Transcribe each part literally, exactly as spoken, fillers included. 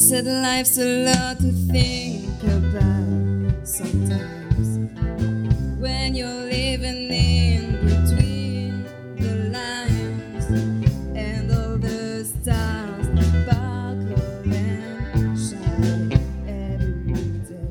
said life's a lot to think about sometimes when you're living in between the lines and all the stars sparkle and shine every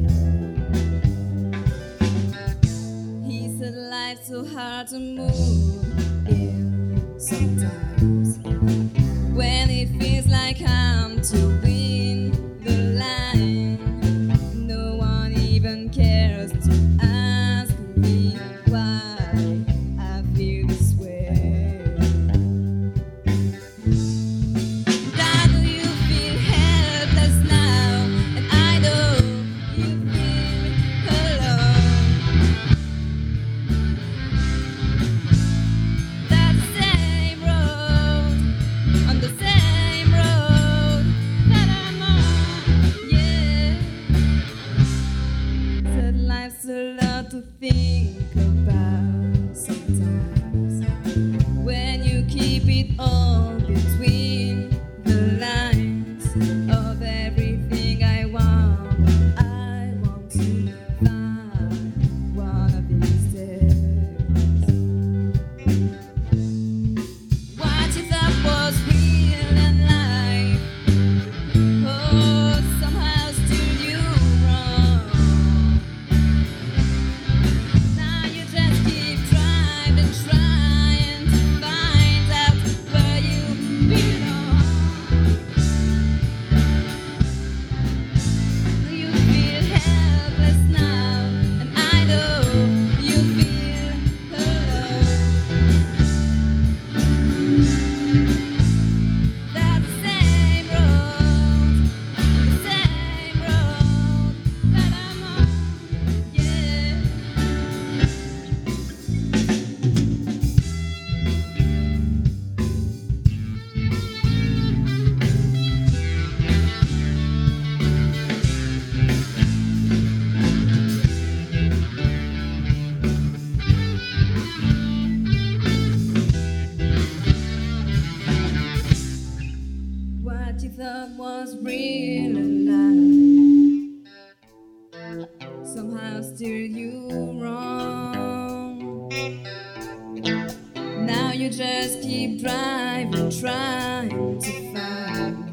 day. He said life's so hard to move in sometimes when it feels like I'm to win the line. No one even cares to ask me why I feel this way. And I know you feel helpless now, and I know you feel alone. That same road, on the same road that I'm on, yeah. Said life's a lot to think about sometimes when you keep it all between the lines of everything I want. I want to find one of these days. What you thought was real and life, oh, somehow stood you wrong. Now you just keep driving, trying to find out where you belong. You feel helpless now, and I know you feel alone. That same road, the same road that I'm on, yeah. What you thought was real and life somehow steered you wrong. Now you just keep driving, trying to find